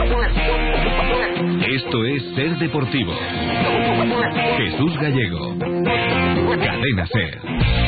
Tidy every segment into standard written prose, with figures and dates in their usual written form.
Esto es Ser Deportivo. Jesús Gallego. Cadena Ser.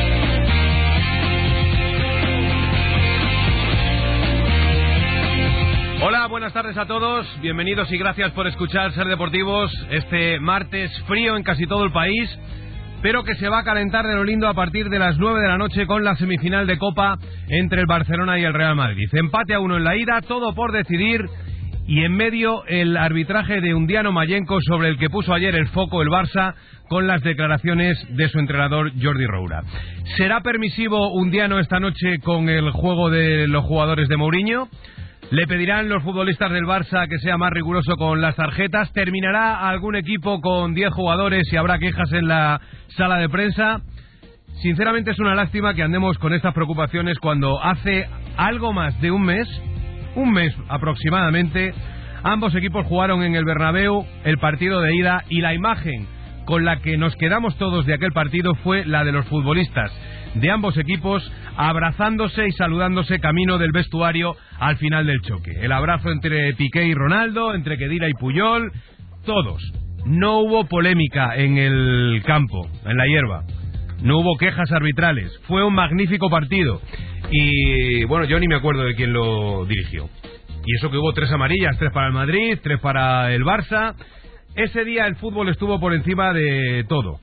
Hola, buenas tardes a todos. Bienvenidos y gracias por escuchar Ser Deportivos este martes frío en casi todo el país, pero que se va a calentar de lo lindo a partir de las 9 de la noche con la semifinal de Copa entre el Barcelona y el Real Madrid. Empate a 1 en la ida, todo por decidir, y en medio el arbitraje de Undiano Mayenco, sobre el que puso ayer el foco el Barça con las declaraciones de su entrenador Jordi Roura. ¿Será permisivo Undiano esta noche con el juego de los jugadores de Mourinho? ¿Le pedirán los futbolistas del Barça que sea más riguroso con las tarjetas? ¿Terminará algún equipo con 10 jugadores y habrá quejas en la sala de prensa? Sinceramente es una lástima que andemos con estas preocupaciones cuando hace algo más de un mes aproximadamente, ambos equipos jugaron en el Bernabéu el partido de ida, y la imagen con la que nos quedamos todos de aquel partido fue la de los futbolistas de ambos equipos abrazándose y saludándose camino del vestuario al final del choque. El abrazo entre Piqué y Ronaldo, entre Khedira y Puyol, todos. No hubo polémica en el campo, en la hierba. No hubo quejas arbitrales. Fue un magnífico partido. Y bueno, yo ni me acuerdo de quién lo dirigió. Y eso que hubo 3 amarillas, 3 para el Madrid, 3 para el Barça. Ese día el fútbol estuvo por encima de todo.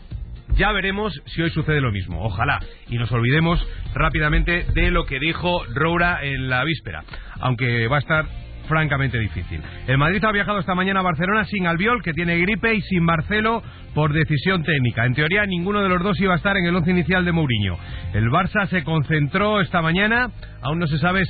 Ya veremos si hoy sucede lo mismo, ojalá, y nos olvidemos rápidamente de lo que dijo Roura en la víspera, aunque va a estar francamente difícil. El Madrid ha viajado esta mañana a Barcelona sin Albiol, que tiene gripe, y sin Marcelo, por decisión técnica. En teoría, ninguno de los dos iba a estar en el once inicial de Mourinho. El Barça se concentró esta mañana. Aún no se sabe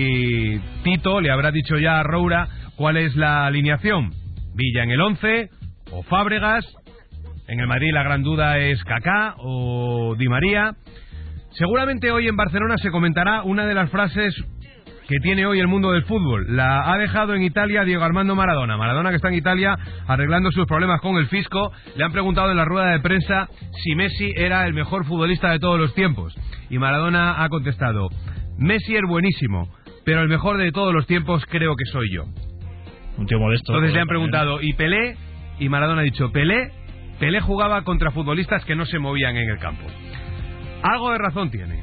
si Tito le habrá dicho ya a Roura cuál es la alineación. Villa en el 11 o Fábregas. En el Madrid la gran duda es Kaká o Di María. Seguramente hoy en Barcelona se comentará una de las frases que tiene hoy el mundo del fútbol. La ha dejado en Italia Diego Armando Maradona. Maradona, que está en Italia arreglando sus problemas con el fisco. Le han preguntado en la rueda de prensa si Messi era el mejor futbolista de todos los tiempos. Y Maradona ha contestado: Messi es buenísimo, pero el mejor de todos los tiempos creo que soy yo. Un tío modesto. Entonces le han preguntado: ¿y Pelé? Y Maradona ha dicho: Pelé jugaba contra futbolistas que no se movían en el campo. Algo de razón tiene.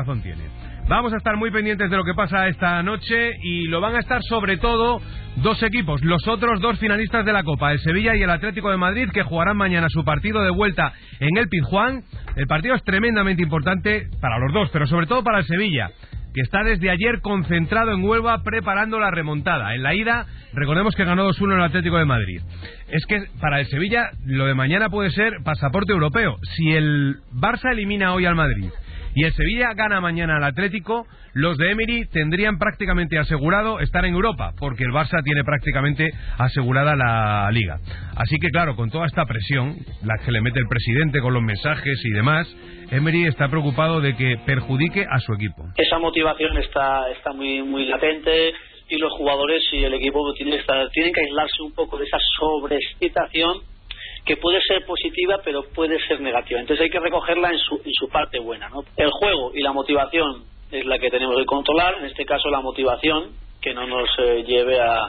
Vamos a estar muy pendientes de lo que pasa esta noche, y lo van a estar sobre todo 2 equipos, los otros 2 finalistas de la Copa, el Sevilla y el Atlético de Madrid, que jugarán mañana su partido de vuelta en el Pizjuán. El partido es tremendamente importante para los dos, pero sobre todo para el Sevilla, que está desde ayer concentrado en Huelva preparando la remontada. En la ida, recordemos que ganó 2-1 el Atlético de Madrid. Es que para el Sevilla lo de mañana puede ser pasaporte europeo. Si el Barça elimina hoy al Madrid y el Sevilla gana mañana al Atlético, los de Emery tendrían prácticamente asegurado estar en Europa, porque el Barça tiene prácticamente asegurada la Liga. Así que claro, con toda esta presión, la que le mete el presidente con los mensajes y demás, Emery está preocupado de que perjudique a su equipo. Esa motivación está muy latente, y los jugadores y el equipo tienen que aislarse un poco de esa sobreexcitación, que puede ser positiva pero puede ser negativa. Entonces hay que recogerla en su parte buena, ¿no? El juego y la motivación es la que tenemos que controlar, en este caso la motivación, que no nos lleve a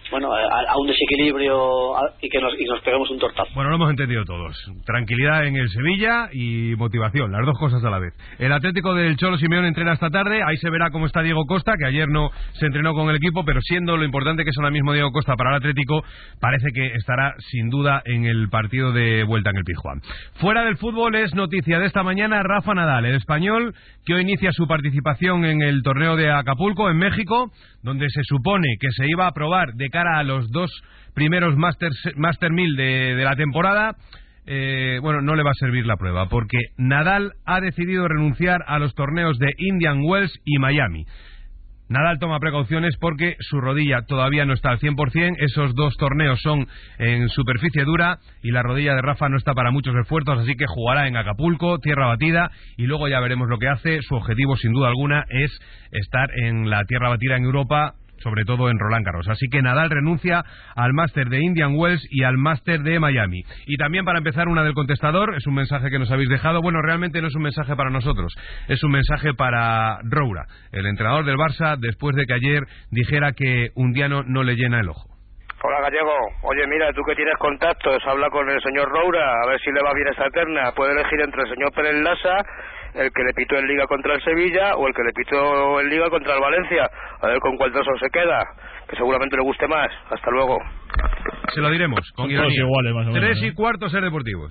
un desequilibrio y que nos peguemos un tortazo. Bueno, lo hemos entendido todos. Tranquilidad en el Sevilla y motivación, las dos cosas a la vez. El Atlético del Cholo Simeone entrena esta tarde. Ahí se verá cómo está Diego Costa, que ayer no se entrenó con el equipo, pero siendo lo importante que es ahora mismo Diego Costa para el Atlético, parece que estará sin duda en el partido de vuelta en el Pizjuán. Fuera del fútbol, es noticia de esta mañana Rafa Nadal, el español, que hoy inicia su participación en el torneo de Acapulco, en México, donde se supone que se iba a probar de cara a los 2 primeros Master 1000 de la temporada. No le va a servir la prueba, porque Nadal ha decidido renunciar a los torneos de Indian Wells y Miami. Nadal toma precauciones porque su rodilla todavía no está al 100%, esos 2 torneos son en superficie dura y la rodilla de Rafa no está para muchos esfuerzos, así que jugará en Acapulco, tierra batida, y luego ya veremos lo que hace. Su objetivo, sin duda alguna, es estar en la tierra batida en Europa sobre todo en Roland Garros. Así que Nadal renuncia al Máster de Indian Wells y al Máster de Miami. Y también, para empezar, una del contestador, es un mensaje que nos habéis dejado. Bueno, realmente no es un mensaje para nosotros, es un mensaje para Roura, el entrenador del Barça, después de que ayer dijera que Undiano no le llena el ojo. Hola, Gallego. Oye, mira, tú que tienes contactos, habla con el señor Roura, a ver si le va bien esta terna. Puede elegir entre el señor Pérez Lasa, el que le pitó en Liga contra el Sevilla, o el que le pitó en Liga contra el Valencia. A ver con cuál de esos se queda, que seguramente le guste más. Hasta luego. Se lo diremos, con ironía. Iguales, más o menos, 3:15 Ser Deportivos.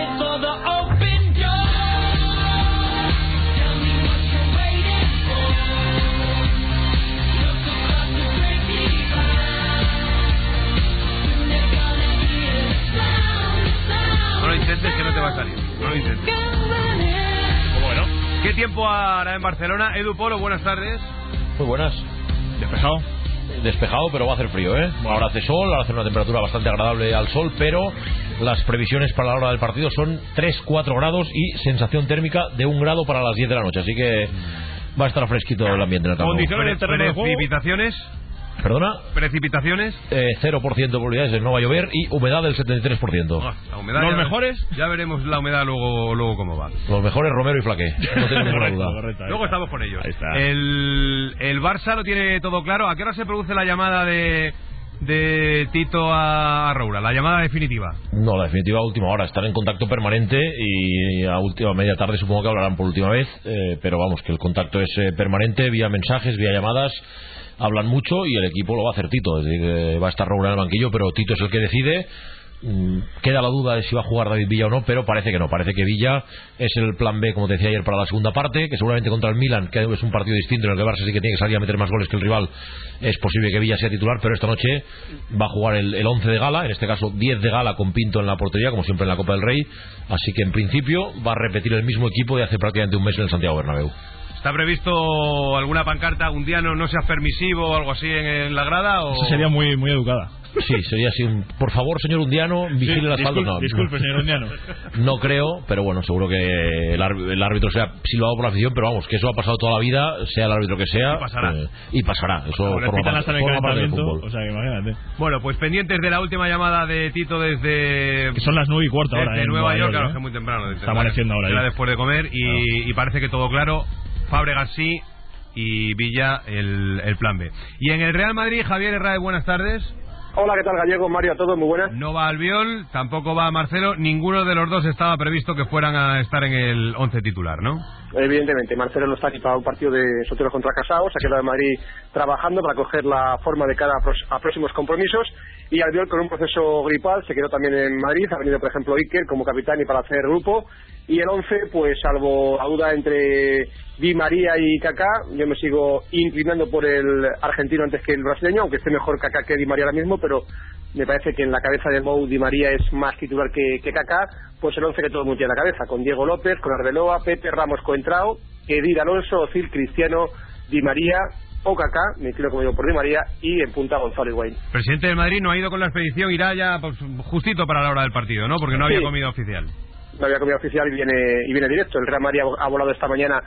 No lo intentes, que no te va a salir. No lo intentes. Bueno. ¿Qué tiempo hará en Barcelona? Edu Polo, buenas tardes. Muy buenas. ¿Despejado? Despejado, pero va a hacer frío, ¿eh? Bueno. Ahora hace sol, ahora hace una temperatura bastante agradable al sol, pero las previsiones para la hora del partido son 3-4 grados y sensación térmica de 1 grado para las 10 de la noche, así que va a estar fresquito el ambiente en el campo. ¿Condiciones del terreno de juego? ¿Precipitaciones? ¿Perdona? ¿Precipitaciones? 0% de probabilidades, no va a llover, y humedad del 73%. La humedad ¿Los ya, mejores? Ya veremos la humedad luego cómo va. Los mejores, Romero y Flaqué, no tengo ninguna duda. Correcto, Luego estamos con ellos. Ahí está. El Barça lo tiene todo claro. ¿A qué hora se produce la llamada de Tito a Roura? La llamada definitiva. No, la definitiva a última hora. Están en contacto permanente y a última media tarde supongo que hablarán por última vez, pero vamos, que el contacto es permanente, vía mensajes, vía llamadas. Hablan mucho y el equipo lo va a hacer Tito, es decir, va a estar Roura en el banquillo, pero Tito es el que decide. Queda la duda de si va a jugar David Villa o no, pero parece que no, parece que Villa es el plan B, como te decía ayer, para la segunda parte, que seguramente contra el Milan, que es un partido distinto en el que Barça sí que tiene que salir a meter más goles que el rival, es posible que Villa sea titular, pero esta noche va a jugar el 11 de gala, en este caso 10 de gala con Pinto en la portería, como siempre en la Copa del Rey, así que en principio va a repetir el mismo equipo de hace prácticamente un mes en el Santiago Bernabéu. ¿Está previsto alguna pancarta, Undiano no seas permisivo o algo así en la grada? ¿O? Eso sería muy educada. Sí, sería así por favor, señor Undiano, vigile las faltas. No, disculpe, señor Undiano. No creo, pero bueno, seguro que el árbitro sea silbado por la afición, pero vamos, que eso ha pasado toda la vida, sea el árbitro que sea. Y pasará. Eso forma parte del fútbol. O sea, que imagínate. Bueno, pues pendientes de la última llamada de Tito desde... Que son las 9:15 ahora. Desde Nueva York, claro, que es muy temprano. Está amaneciendo ahora. Era después de comer y parece que todo claro. Fábregas sí y Villa el plan B. Y en el Real Madrid, Javier Herrera, buenas tardes. Hola, ¿qué tal, Gallego? Mario, a todos, muy buenas. No va Albiol, tampoco va Marcelo, ninguno de los dos estaba previsto que fueran a estar en el 11 titular, ¿no? Evidentemente, Marcelo no está aquí para un partido de solteros contra casados, se ha quedado en Madrid trabajando para coger la forma de cara a próximos compromisos, y Albiol, con un proceso gripal, se quedó también en Madrid, ha venido por ejemplo Iker como capitán y para hacer grupo, y el 11, pues salvo la duda entre Di María y Kaká, yo me sigo inclinando por el argentino antes que el brasileño, aunque esté mejor Kaká que Di María ahora mismo, pero me parece que en la cabeza de Mou Di María es más titular que Kaká, pues el 11 que todo el mundo tiene en la cabeza, con Diego López, con Arbeloa, Pepe, Ramos, Coentrao, Edir Alonso, Ozil, Cristiano, Di María o Kaká, me inclino como digo por Di María, y en punta Gonzalo Higuaín. El presidente del Madrid no ha ido con la expedición, irá ya pues, justito para la hora del partido, ¿no? Porque no había comida oficial. No había comida oficial y viene directo. El Real Madrid ha volado esta mañana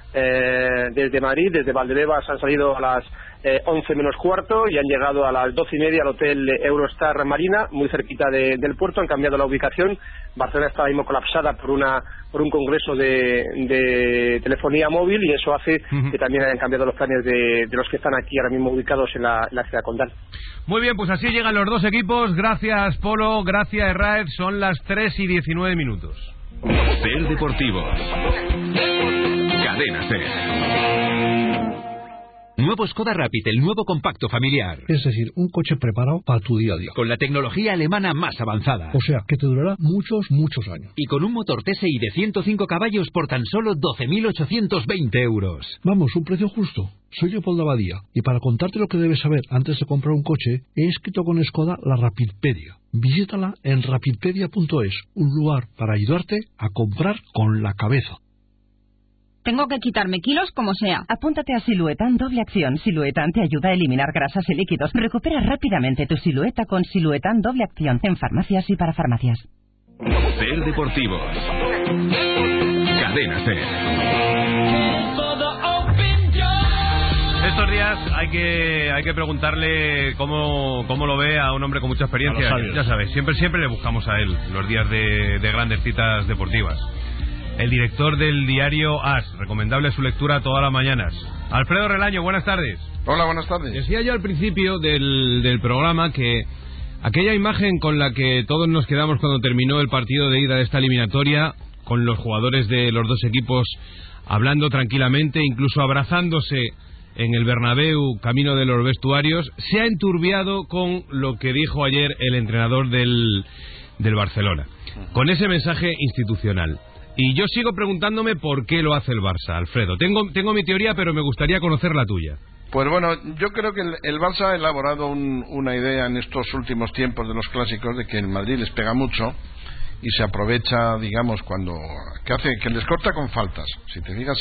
desde Madrid, desde Valdebebas han salido a las 11 menos cuarto y han llegado a las 12:30 al hotel Eurostar Marina, muy cerquita del puerto. Han cambiado la ubicación. Barcelona está mismo colapsada por un congreso de telefonía móvil, y eso hace que también hayan cambiado los planes de los que están aquí ahora mismo ubicados en la ciudad condal. Muy bien, pues así llegan los dos equipos. Gracias, Polo, gracias, Herráez. Son las 3:19. Ser Deportivo. Cadena Ser. Nuevo Skoda Rapid, el nuevo compacto familiar. Es decir, un coche preparado para tu día a día. Con la tecnología alemana más avanzada. O sea, que te durará muchos años. Y con un motor TSI de 105 caballos por tan solo 12.820 euros. Vamos, un precio justo. Soy Leopoldo Abadía, y para contarte lo que debes saber antes de comprar un coche, he escrito con Skoda la Rapidpedia. Visítala en rapidpedia.es, un lugar para ayudarte a comprar con la cabeza. Tengo que quitarme kilos como sea. Apúntate a Siluetan Doble Acción. Siluetan te ayuda a eliminar grasas y líquidos. Recupera rápidamente tu silueta con Siluetan Doble Acción en farmacias y para farmacias. Ser Deportivo. Cadena Ser. Estos días días hay que preguntarle cómo lo ve a un hombre con mucha experiencia. Ya sabes, siempre le buscamos a él los días de grandes citas deportivas. El director del diario AS, recomendable su lectura todas las mañanas. Alfredo Relaño, buenas tardes. Hola, buenas tardes. Decía yo al principio del programa que aquella imagen con la que todos nos quedamos cuando terminó el partido de ida de esta eliminatoria, con los jugadores de los dos equipos hablando tranquilamente, incluso abrazándose en el Bernabéu, camino de los vestuarios, se ha enturbiado con lo que dijo ayer el entrenador del Barcelona, con ese mensaje institucional. Y yo sigo preguntándome por qué lo hace el Barça, Alfredo. Tengo mi teoría, pero me gustaría conocer la tuya. Pues bueno, yo creo que el Barça ha elaborado una idea en estos últimos tiempos de los clásicos de que el Madrid les pega mucho y se aprovecha, digamos, que les corta con faltas. Si te fijas,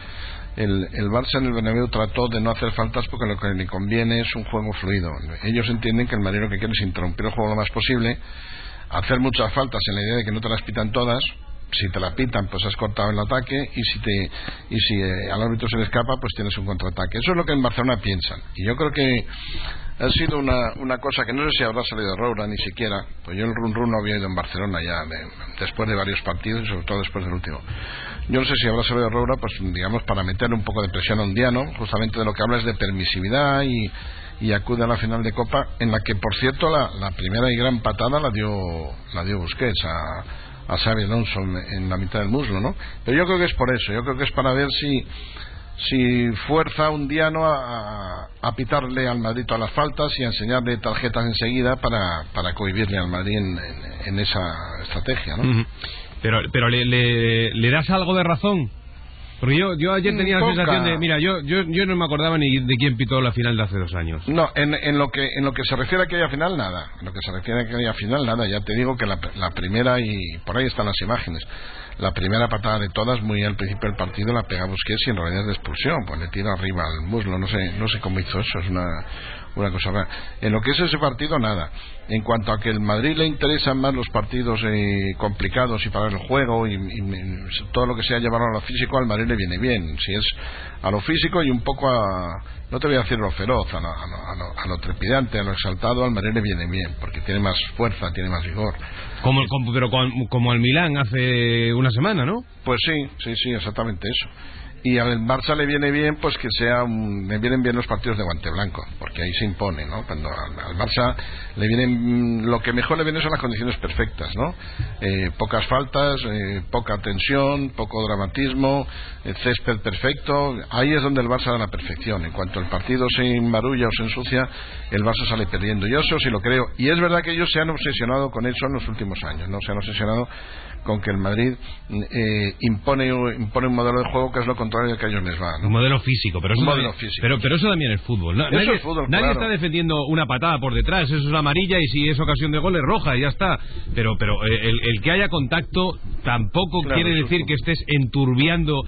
el Barça en el Bernabéu trató de no hacer faltas porque lo que le conviene es un juego fluido. Ellos entienden que el Madrid lo que quiere es interrumpir el juego lo más posible, hacer muchas faltas en la idea de que no te las pitan todas. Si te la pitan, pues has cortado el ataque, y si al árbitro se le escapa, pues tienes un contraataque. Eso es lo que en Barcelona piensan. Y yo creo que ha sido una cosa que no sé si habrá salido de Roura ni siquiera, pues yo el run no había ido en Barcelona ya después de varios partidos y sobre todo después del último. Yo no sé si habrá salido de Roura, pues digamos para meterle un poco de presión a Undiano. Justamente de lo que habla es de permisividad y acude a la final de Copa, en la que por cierto la primera y gran patada la dio Busquets a Xabi Alonso en la mitad del muslo, ¿no? Pero yo creo que es por eso, yo creo que es para ver si fuerza a Undiano a pitarle al Madrid todas las faltas y a enseñarle tarjetas enseguida para cohibirle al Madrid en esa estrategia, ¿no? Pero ¿le das algo de razón? Porque yo ayer tenía la sensación de, mira, yo no me acordaba ni de quién pitó la final de hace 2 años. No, en lo que se refiere a aquella final, nada. En lo que se refiere a aquella final, nada. Ya te digo que la primera, y por ahí están las imágenes, la primera patada de todas, muy al principio del partido, la pega Busquets y en realidad es de expulsión, pues le tira arriba al muslo. No sé cómo hizo eso, es una cosa rara. En lo que es ese partido, nada. En cuanto a que el Madrid le interesan más los partidos complicados y para el juego y todo lo que sea llevarlo a lo físico, al Madrid le viene bien. Si es a lo físico y un poco no te voy a decir lo feroz, a lo trepidante, a lo exaltado, al Madrid le viene bien, porque tiene más fuerza, tiene más vigor. Como al Milán hace una semana, ¿no? Pues sí, exactamente eso. Y al Barça le viene bien, pues que le vienen bien los partidos de guante blanco, porque ahí se impone, ¿no? Cuando al Barça le vienen, lo que mejor le viene son las condiciones perfectas, ¿no? Pocas faltas, poca tensión, poco dramatismo, césped perfecto. Ahí es donde el Barça da la perfección. En cuanto el partido se embarulla o se ensucia, el Barça sale perdiendo. Yo eso sí lo creo. Y es verdad que ellos se han obsesionado con eso en los últimos años, ¿no? Se han obsesionado con que el Madrid impone un modelo de juego que es lo contrario al que a ellos les va, ¿no? Un modelo físico, pero eso también es fútbol. Nadie está defendiendo una patada por detrás, eso es la amarilla y si es ocasión de gol es roja y ya está. Pero el que haya contacto tampoco quiere decir que estés enturbiando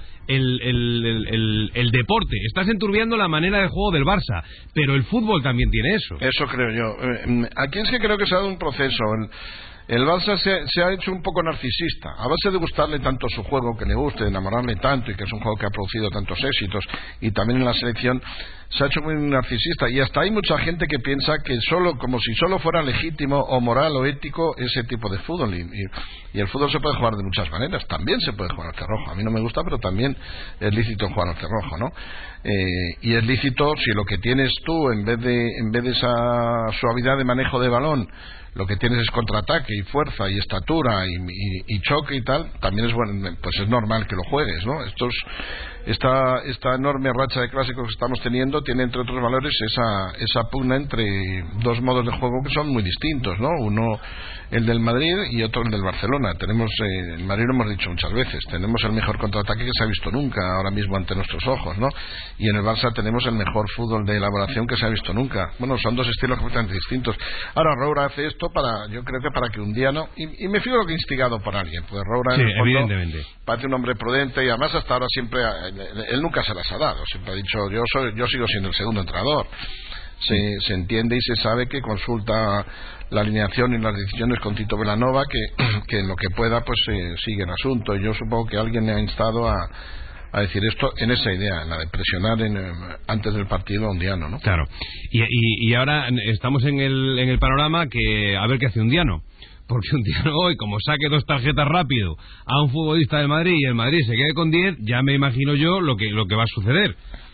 el deporte. Estás enturbiando la manera de juego del Barça, pero el fútbol también tiene eso. Eso creo yo. Aquí es que creo que se ha dado un proceso. El Barça se ha hecho un poco narcisista. A base de gustarle tanto su juego, que le guste, de enamorarle tanto, y que es un juego que ha producido tantos éxitos, y también en la selección, se ha hecho muy narcisista. Y hasta hay mucha gente que piensa que como si solo fuera legítimo o moral o ético ese tipo de fútbol. Y el fútbol se puede jugar de muchas maneras. También se puede jugar al cerrojo. A mí no me gusta, pero también es lícito jugar al cerrojo, ¿no? Y es lícito si lo que tienes tú, en vez de esa suavidad de manejo de balón, lo que tienes es contraataque y fuerza y estatura y choque y tal, también es bueno, pues es normal que lo juegues, ¿no? Esta enorme racha de clásicos que estamos teniendo tiene entre otros valores esa pugna entre dos modos de juego que son muy distintos, ¿no? Uno el del Madrid y otro el del Barcelona. Tenemos el Madrid, lo hemos dicho muchas veces, tenemos el mejor contraataque que se ha visto nunca ahora mismo ante nuestros ojos, ¿no? Y en el Barça tenemos el mejor fútbol de elaboración que se ha visto nunca. Bueno, son dos estilos completamente distintos. Ahora Roura hace esto yo creo que para que Undiano, y me figuro que instigado por alguien, pues Roura sí, en el fondo evidentemente parece un hombre prudente y además hasta ahora siempre él nunca se las ha dado, siempre ha dicho yo sigo siendo el segundo entrenador. Se entiende y se sabe que consulta la alineación y las decisiones con Tito Vilanova, que en lo que pueda pues sigue el asunto. Y yo supongo que alguien le ha instado a decir esto en esa idea, en la de presionar antes del partido a Undiano, ¿no? Claro. Y ahora estamos en el panorama que a ver qué hace Undiano. Porque Undiano hoy, como saque 2 tarjetas rápido a un futbolista del Madrid y el Madrid se quede con 10, ya me imagino yo lo que va a suceder.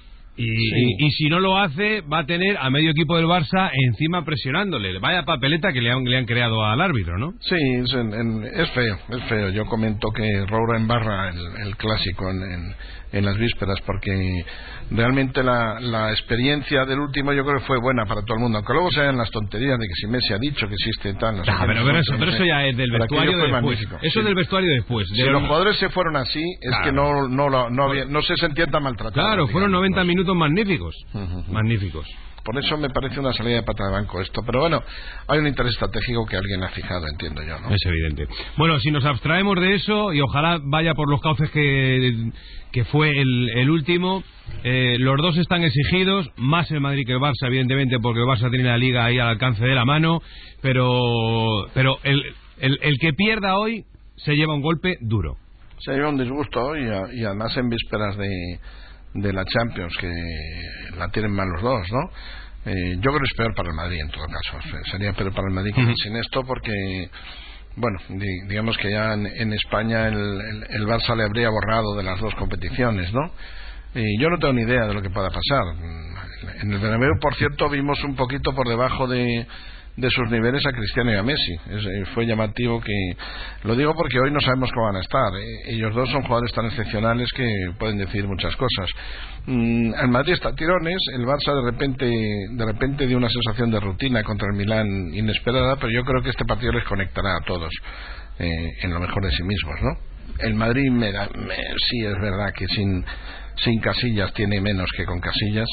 Y si no lo hace, va a tener a medio equipo del Barça encima presionándole. Vaya papeleta que le han creado al árbitro, ¿no? Sí, es feo. Yo comento que Roura embarra el clásico en las vísperas, porque realmente la experiencia del último yo creo que fue buena para todo el mundo, aunque luego se hagan las tonterías de que si Messi ha dicho que existe tal, no sé qué, pero eso ya es del vestuario de después. Eso es del vestuario de después. Si los jugadores se fueron así, es que no se sentían tan maltratados. Claro, fueron 90 minutos magníficos. Magníficos. Por eso me parece una salida de pata de banco esto. Pero bueno, hay un interés estratégico que alguien ha fijado, entiendo yo, ¿no? Es evidente. Bueno, si nos abstraemos de eso, y ojalá vaya por los cauces que fue el último, los dos están exigidos, más el Madrid que el Barça, evidentemente, porque el Barça tiene la Liga ahí al alcance de la mano, pero el que pierda hoy se lleva un golpe duro. Se lleva un disgusto hoy, y además en vísperas de la Champions, que la tienen mal los dos, ¿no? Yo creo que es peor para el Madrid en todo caso. Sería peor para el Madrid que sin esto, porque bueno, digamos que ya en España el Barça le habría borrado de las dos competiciones, ¿no? Y yo no tengo ni idea de lo que pueda pasar. En el Bernabéu, por cierto, vimos un poquito por debajo de sus niveles a Cristiano y a Messi. Fue llamativo que... Lo digo porque hoy no sabemos cómo van a estar. Ellos dos son jugadores tan excepcionales que pueden decidir muchas cosas. El Madrid está a tirones, el Barça de repente dio una sensación de rutina contra el Milán inesperada, pero yo creo que este partido les conectará a todos en lo mejor de sí mismos, ¿no? El Madrid sí es verdad que sin Casillas tiene menos que con Casillas.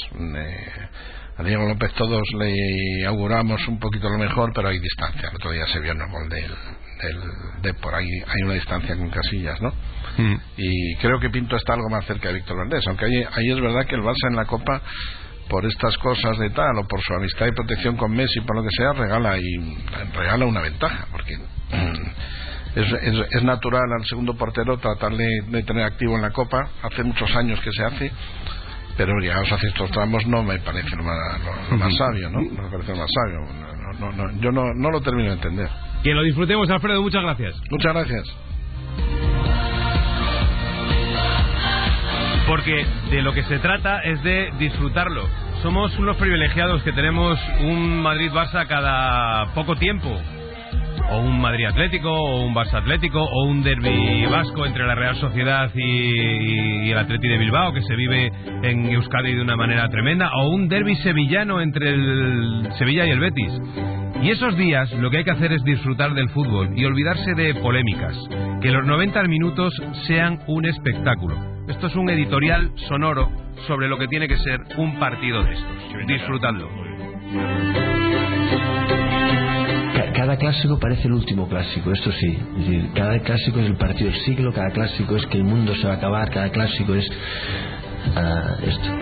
A Diego López todos le auguramos un poquito lo mejor, pero hay distancia. El otro día se vio en el gol de por ahí hay una distancia con Casillas, ¿no? Y creo que Pinto está algo más cerca de Víctor Valdés, aunque ahí es verdad que el Barça en la Copa, por estas cosas de tal, o por su amistad y protección con Messi, por lo que sea, regala una ventaja, porque es natural al segundo portero tratar de tener activo en la Copa. Hace muchos años que se hace, pero llegados a ciertos tramos no me parece lo más sabio, ¿no? No me parece lo más sabio. Yo no lo termino de entender. Que lo disfrutemos, Alfredo, muchas gracias. Muchas gracias. Porque de lo que se trata es de disfrutarlo. Somos unos privilegiados que tenemos un Madrid-Barça cada poco tiempo. O un Madrid Atlético, o un Barça Atlético, o un derbi vasco entre la Real Sociedad y el Atleti de Bilbao, que se vive en Euskadi de una manera tremenda, o un derbi sevillano entre el Sevilla y el Betis. Y esos días lo que hay que hacer es disfrutar del fútbol y olvidarse de polémicas. Que los 90 minutos sean un espectáculo. Esto es un editorial sonoro sobre lo que tiene que ser un partido de estos. Disfrutadlo. Cada clásico parece el último clásico, esto sí. Es decir, cada clásico es el partido del siglo, cada clásico es que el mundo se va a acabar, cada clásico es esto.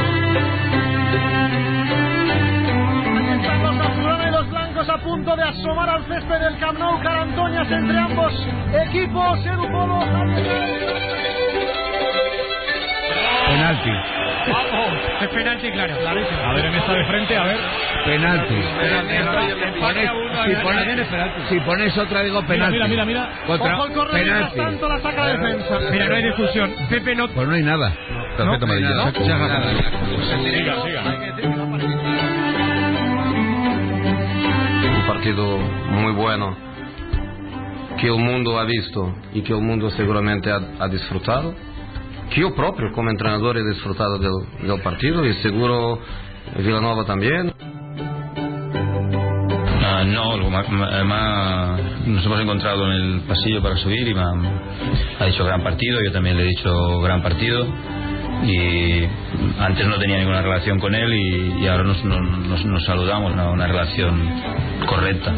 Están los azulones y los blancos a punto de asomar al césped del Camp Nou, carantoñas entre ambos equipos. Edu Polo, penalti. Vamos, es penalti, claro. A ver, en esta de frente, a ver. Penalti. Si pones otra, digo penalti. Mira. Ojo el correr, mientras tanto la saca defensa. Mira, no hay discusión. Pepe no... Pues no hay nada. Tarjeta amarilla. Siga. Un partido muy bueno que el mundo ha visto y que el mundo seguramente ha disfrutado. Que yo propio como entrenador he disfrutado del partido y seguro Villanova también. No, nos hemos encontrado en el pasillo para subir y me ha dicho gran partido, yo también le he dicho gran partido y antes no tenía ninguna relación con él y ahora nos saludamos, una relación correcta.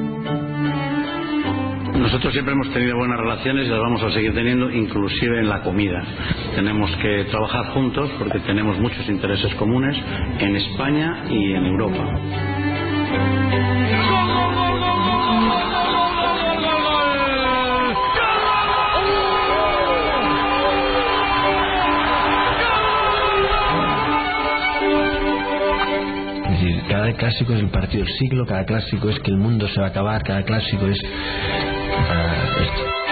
Nosotros siempre hemos tenido buenas relaciones y las vamos a seguir teniendo, inclusive en la comida. Tenemos que trabajar juntos porque tenemos muchos intereses comunes en España y en Europa. clásico es el partido del siglo, cada clásico es que el mundo se va a acabar, cada clásico es esto.